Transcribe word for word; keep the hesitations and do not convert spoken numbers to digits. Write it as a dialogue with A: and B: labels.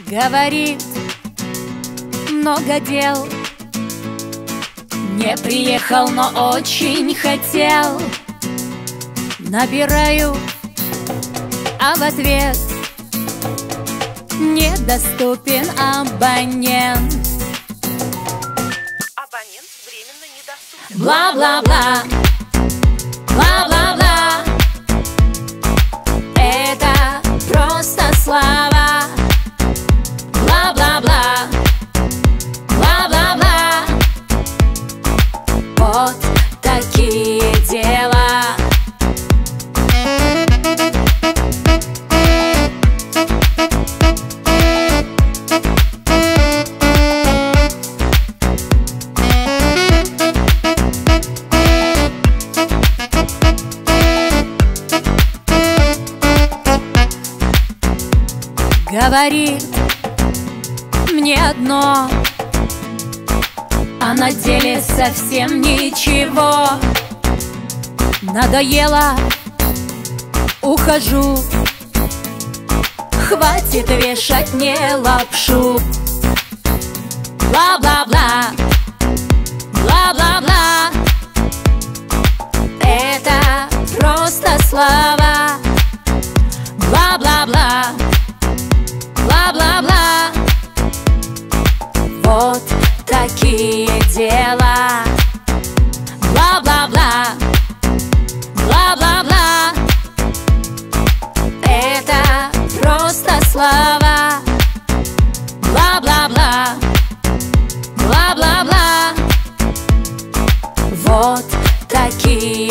A: Говорит, много дел, не приехал, но очень хотел. Набираю, а в ответ недоступен абонент.
B: Абонент временно недоступен.
A: Бла-бла-бла, бла-бла-бла. Это просто слова. Бла-бла-бла, бла-бла-бла. Вот такие дела. Говорит мне одно, а на деле совсем ничего. Надоело, ухожу, хватит вешать мне лапшу. Бла-бла-бла, бла-бла-бла. Это просто слова. Бла-бла-бла, бла-бла-бла. Вот такие дела. Бла-бла-бла, бла-бла-бла. Это просто слова. Бла-бла-бла, бла-бла-бла. Вот такие